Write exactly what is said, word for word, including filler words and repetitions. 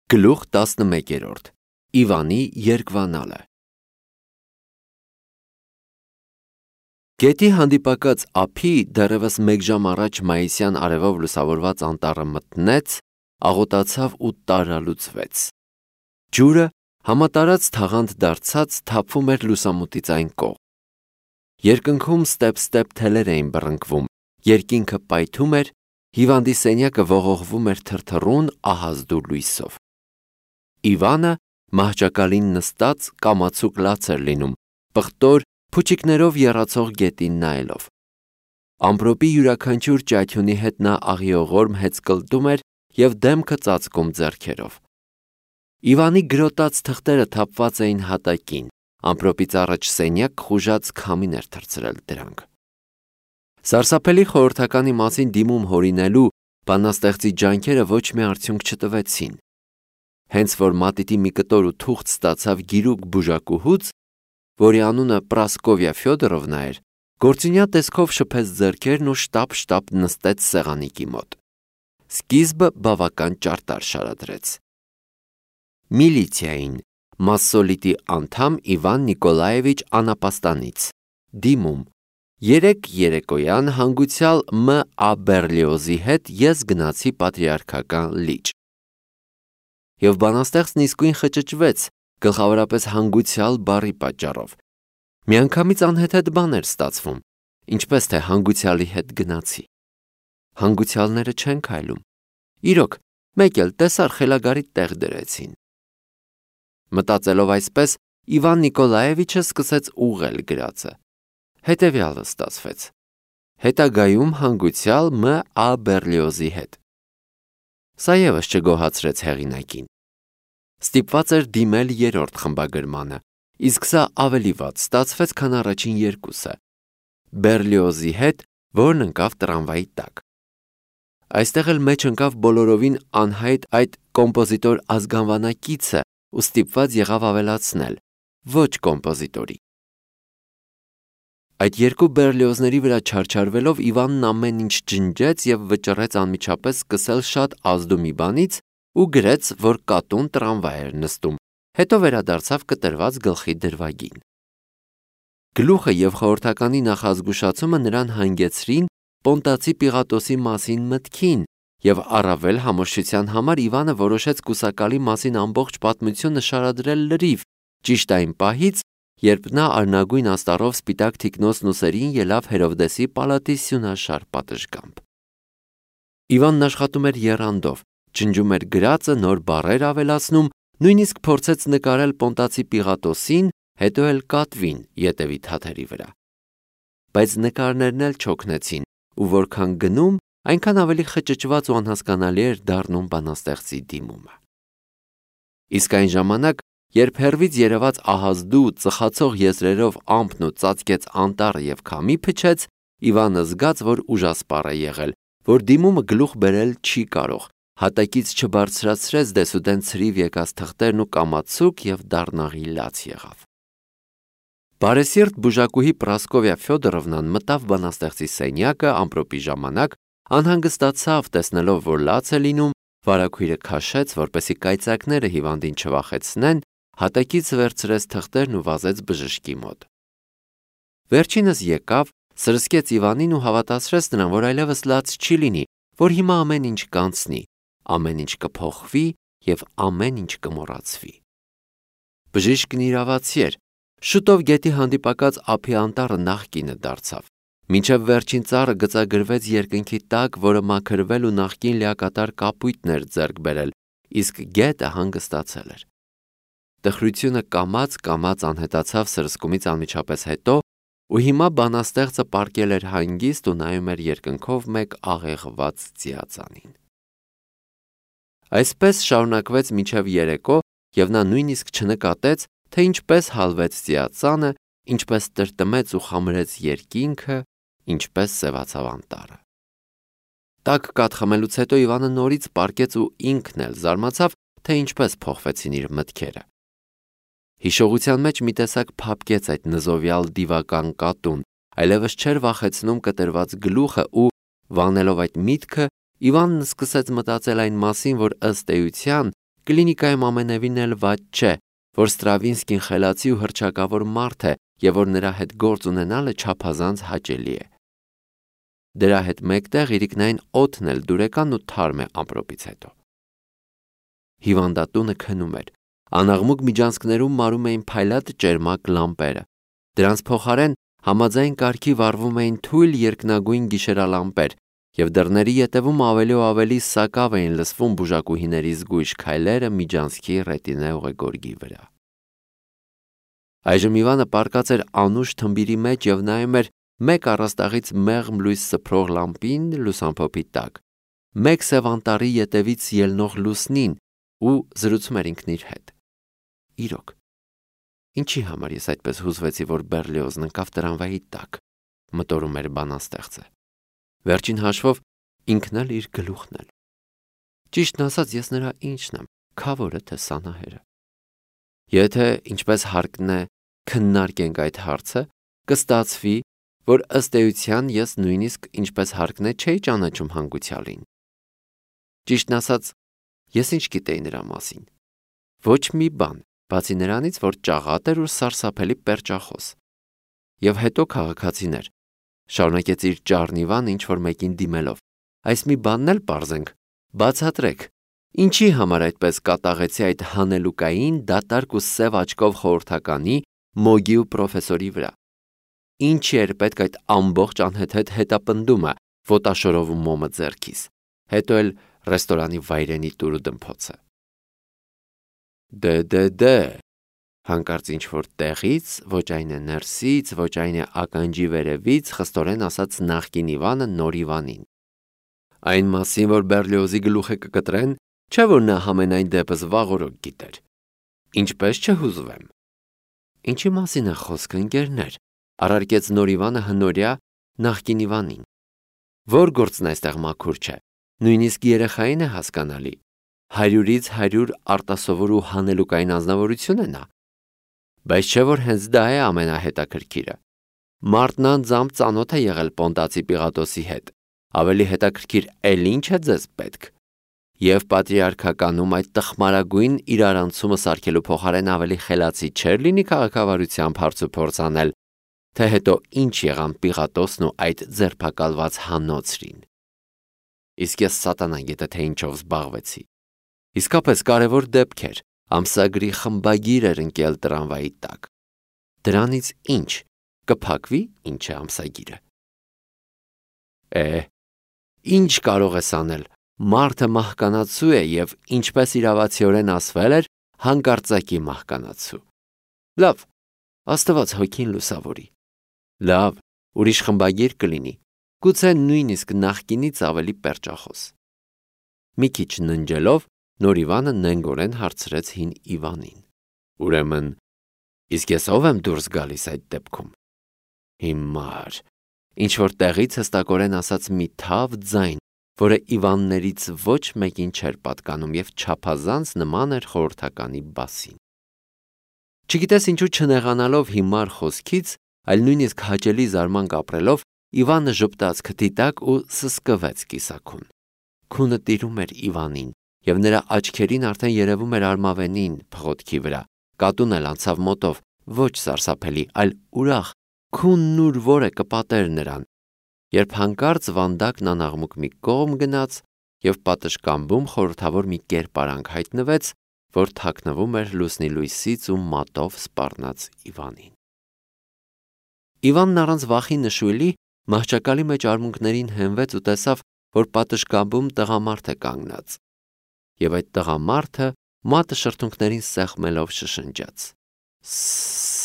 Գլուխ տասնմեկերորդ Իվանի երկվանալը Գետի հանդիպակաց ափի դեռևս մեկ ժամ առաջ մայիսյան արևով լուսավորված անտառը մտնեց, աղոտացավ ու տարալուծվեց։ Ջուրը համատարած թաղանթ դարձած թափվում էր լուսամուտից այն կողմ։ Երկնքում ստեպ-ստեպ թելեր էին բռնկվում, երկինքը պայթում էր, հիվանդի սենյակը ողողվում էր թրթռուն ահազդու լույսով։ Իվանը մահճակալին նստած կամացուկ լաց էր լինում, պղտոր փուչիկներով եռացող գետին նայելով։ Ամպրոպի յուրաքանչյուր ճայթյունի հետ նա աղիողորմ հեծկլտում էր և դեմքը ծածկում ձեռքերով։ Իվանի գրոտած թղթերը թափված էին հատակին, ամպրոպից առաջ սենյակ խուժած քամին էր թռցրել դրանք։ Սարսափելի խորհրդականի մասին դիմում հորինելու բանաստեղծի ջանքերը ոչ մի արդյունք չտվեցին։ Հենց որ մատիտի մի կտոր ու թուղթ ստացավ գիրուկ բուժակուհուց, որի անունը Պրասկովիա Ֆյոդորովնա էր, գործունյա տեսքով շփեց ձեռքերն ու շտապ-շտապ նստեց սեղանիկի մոտ։ Սկիզբը բավական ճարտար շարադրեց։ Միլիցիային, մասսոլիտի անդամ Իվան Նիկոլաևիչ Անապաստանից, դիմում, երեկ երեկոյան հանգուցյալ Մ. Ա. Բեռլիոզի հետ ես գնացի պատրիարքական լիճ։ Եվ բանաստեղծն իսկույն խճճվեց, գլխավորապես հանգուցյալ բառի պատճառով։ Միանգամից անհեթեթ բան էր ստացվում, ինչպես թե հանգուցյալի հետ գնացի։ Հանգուցյալները չեն քայլում։ Իրոք, մեկ էլ տեսար խելագարի տեղ դրեցին։ Մտածելով այսպես, Իվան Նիկոլաևիչը սկսեց ուղղել գրածը։ Հետևյալը ստացվեց. հետագայում հանգուցյալ Մ. Ա. Բեռլիոզի հետ։ Սա ևս չգոհացրեց հեղինակին։ Ստիպված էր դիմել երրորդ խմբագրմանը, իսկ սա ավելի վատ ստացվեց, քան առաջին երկուսը։ Բեռլիոզի հետ, որն ընկավ տրամվայի տակ։ Այստեղ էլ մեջ ընկավ բոլորովին անհայտ այդ կոմպոզիտոր ազգանվանակիցը ու ստիպված եղավ ավելացնել. ոչ կոմպոզիտորի։ Այդ երկու Բեռլիոզների վրա չարչարվելով Իվանն ամեն ինչ ջնջեց և վճռեց անմիջապես սկսել շատ ազդու մի բանից ու գրեց, որ կատուն տրամվայ էր նստում, հետո վերադարձավ կտրված գլխի դրվագին։ Գլուխը և խորհրդականի նախազգուշացումը նրան հանգեցրին Պոնտացի Պիղատոսի մասին մտքին, և առավել համոզչության համար Իվանը որոշեց կուսակալի մասին ամբողջ պատմությունը շարադրել լրիվ, ճիշտ այն պահից, երբ նա արնագույն աստառով սպիտակ թիկնոցն ուսերին ելավ Հերովդեսի պալատի սյունաշար պատշգամբ։ Իվանն աշխատում էր եռանդով, ջնջում էր գրածը, նոր բառեր ավելացնում, նույնիսկ փորձեց նկարել Պոնտացի Պիղատոսին, հետո էլ կատվին ետևի թաթերի վրա։ Բայց նկարներն էլ չօգնեցին, ու որքան գնում, այնքան ավելի խճճված ու անհասկանալի էր դառնում բանաստեղծի դիմումը։ Իսկ այն ժամանակ, երբ հեռվից երևաց ահազդու ծխացող եզրերով ամպն ու ծածկեց անտառը և քամի փչեց, Իվանը զգաց, որ ուժասպառ է եղել, որ դիմումը գլուխ բերել չի կարող, հատակից չբարձրացրեց դեսուդեն ցրիվ եկած թղթերն ու կամացուկ և դառնաղի լաց եղավ։ Բարեսիրտ բուժակուհի Պրասկովիա Ֆյոդորովնան մտավ բանաստեղծի սենյակը ամպրոպի ժամանակ, անհանգստացավ, տեսնելով, որ լաց է լինում, վարագույրը քաշեց, որպեսզի կայծակները հիվանդին չվախեցնեն, հատակից վերցրեց թղթերն ու վազեց բժշկի մոտ։ Վերջինս եկավ, սրսկեց Իվանին ու հավատացրեց նրան, որ այլևս լաց չի լինի, որ հիմա ամեն ինչ կանցնի, ամեն ինչ կփոխվի և ամեն ինչ կմոռացվի։ Բժիշկն իրավացի էր, շուտով գետի հանդիպակաց ափի անտառը նախկինը դարձավ։ Մինչև վերջին ծառը գծագրվեց երկնքի տակ, որը մաքրվել ու նախկին լիակատար կապույտն էր ձեռք բերել, իսկ գետը հանգստացել էր։ Տխրությունը կամաց-կամաց անհետացավ սրսկումից անմիջապես հետո, ու հիմա բանաստեղծը պառկել էր հանգիստ ու նայում էր երկնքով մեկ աղեղված ծիածանին։ Այսպես շարունակվեց մինչև երեկո, և նա նույնիսկ չնկատեց, թե ինչպես հալվեց ծիածանը, ինչպես տրտմեց ու խամրեց երկինքը, ինչպես սևացավ անտառը։ Տաք կաթ խմելուց հետո Իվանը նորից պառկեց ու ինքն էլ զարմացավ, թե ինչպես փոխվեցին իր մտքերը։ Հիշողության մեջ մի տեսակ փափկեց այդ նզովյալ դիվական կատուն, այլևս չէր վախեցնում կտրված գլուխը ու, վանելով այդ միտքը, Իվանն սկսեց մտածել այն մասին, որ ըստ էության կլինիկայում ամենևին էլ վատ չէ, որ Ստրավինսկին խելացի ու հռչակավոր մարդ է և որ նրա հետ գործ ունենալը չափազանց հաճելի է։ Դրա հետ մեկտեղ իրիկնային օդն էլ դուրեկան ու թարմ է ամպրոպից հետո։ Հիվանդատունը քնում էր, անաղմուկ միջանցքներում մարում էին փայլատ ճերմակ լամպերը, դրանց փոխարեն համաձայն կարգի վառվում էին թույլ երկնագույն գիշերալամպեր և դռների ետևում ավելի ու ավելի սակավ էին լսվում բուժակուհիների զգույշ քայլերը միջանցքի ռետինե ուղեգորգի վրա։ Այժմ Իվանը պառկած էր անուշ թմբիրի մեջ և նայում էր մեկ առաստաղից մեղմ լույս սփռող լամպին լուսամփոփի տակ, մեկ սև անտառի ետևից ելնող լուսնին ու զրուցում էր ինքն իր հետ։ Իրոք, ինչի համար ես այդպես հուզվեցի, որ Բեռլիոզն ընկավ տրամվայի տակ, մտորում էր բանաստեղծը։ Վերջին հաշվով ինքն էլ իր գլուխն էլ։ Ճիշտն ասած, ես նրա ինչն եմ, քավորը թե սանահերը։ Եթե, ինչպես հարկն է, քննարկենք այդ հարցը, կստացվի, որ ըստ էության ես նույնիսկ ինչպես հարկն է չէի ճանաչում հանգուցյալին։ Ճիշտն ասած, ես ինչ գիտեի նրա մասին։ Ոչ մի բան, բացի նրանից, որ ճաղատ էր ու սարսափելի պերճախոս։ Եվ հետո քաղաքացիներ, շարունակեց իր ճառն Իվանը ինչ-որ մեկին դիմելով, այս մի բանն էլ պարզենք, բացատրեք, ինչի համար այդպես կատաղեցի այդ հանելուկային, դատարկ ու սև աչքով խորհրդականի, Մոգի ու պրոֆեսորի վրա։ Ինչի էր պետք այդ ամբողջ անհեթեթ հետապնդումը, ոտաշորով ու մոմը ձեռքիս, հետո էլ ռեստորանի վայրենի տուրու դմփոցը։ Դե դե դե, հանկարծ ինչ-որ տեղից, ոչ այն է ներսից, ոչ այն է ականջի վերևից, խստորեն ասաց նախկին Իվանը նոր Իվանին։ Այն մասին, որ Բեռլիոզի գլուխը կկտրեն, չէ որ նա համենայն դեպս վաղօրոք գիտեր։ Ինչպես չհուզվեմ։ Ինչի մասին է խոսքը, ընկերներ, առարկեց նոր Իվանը հնորյա նախկին Իվանին։ Որ գործն այստեղ մաքուր չէ, նույնիսկ երեխային է հասկանալի։ Հարյուրից հարյուր արտասովոր ու հանելուկային անձնավորություն է նա։ Բայց չէ որ հենց դա է ամենահետաքրքիրը։ Մարդն անձամբ ծանոթ է եղել Պոնտացի Պիղատոսի հետ, ավելի հետաքրքիր էլ ինչ է ձեզ պետք։ Եվ պատրիարքականում այդ տխմարագույն իրարանցումը սարքելու փոխարեն ավելի խելացի չէր լինի քաղաքավարությամբ հարց ու փորձ անել, թե հետո ինչ եղան Պիղատոսն ու այդ ձերբակալված հանոցրին։ Իսկ ես սատանա գիտե թե ինչով զբաղվեցի։ Իսկապես կարևոր դեպք էր, ամսագրի խմբագիր էր ընկել տրամվայի տակ։ Դրանից ինչ, կփակվի ինչ է ամսագիրը։ Է, ինչ կարող ես անել, մարդը մահկանացու է և ինչպես իրավացիորեն ասվել էր, հանկարծակի մահկանացու։ Լավ, Աստված հոգին լուսավորի։ Լավ, ուրիշ խմբագիր կլինի, գուցե նույնիսկ նախկինից ավելի պերճախոս։ Մի քիչ ննջելով, նոր Իվանը նենգորեն հարցրեց հին Իվանին։ Ուրեմն, իսկ ես ով եմ դուրս գալիս այդ դեպքում։ Հիմար, ինչ-որ տեղից հստակորեն ասաց մի թավ ձայն, որը Իվաններից ոչ մեկին չէր պատկանում և չափազանց նման էր խորհրդականի բասին։ Չգիտես ինչու չնեղանալով հիմար խոսքից, այլ նույնիսկ հաճելի զարմանք ապրելով, Իվանը ժպտաց քթի տակ ու սսկվեց կիսաքուն։ Քունը տիրում էր Իվանին, և նրա աչքերին արդեն երևում էր արմավենին փղոտքի վրա, կատուն էլ անցավ մոտով, ոչ սարսափելի, այլ ուրախ, քունն ուր որը կպատեր նրան, երբ հանկարծ վանդակն անաղմուկ մի կողմ գնաց և պատշգամբում խորհրդավոր մի կերպարանք հայտնվեց, որ թաքնվում էր լուսնի լույսից ու մատով սպառնաց Իվանին։ Իվանն առանց վախի նշույլի մահճակալի մեջ արմունկներին հենվեց ու տեսավ, որ պատշգամբում տղամարդ է կանգնած, և այդ տղամարդը մատը շրթունքներին սեղմելով շշնջաց.